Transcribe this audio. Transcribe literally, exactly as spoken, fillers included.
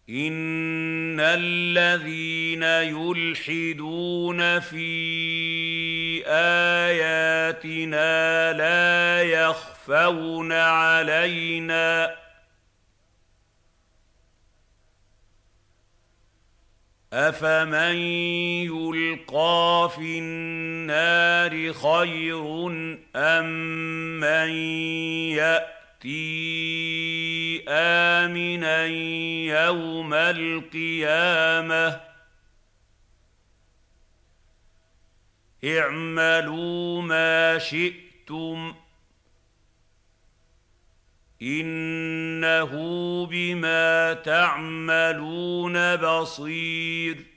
إِنَّ الَّذِينَ يُلْحِدُونَ فِي آيَاتِنَا لَا يَخْفَوْنَ عَلَيْنَا ۗ أَفَمَن يُلْقَىٰ فِي النَّارِ خَيْرٌ أَم مَّن يَأْتِي آمِنًا يَوْمَ الْقِيَامَةِ ۚ اعْمَلُوا مَا شِئْتُمْ ۖ إِنَّهُ بِمَا تَعْمَلُونَ بَصِيرٌ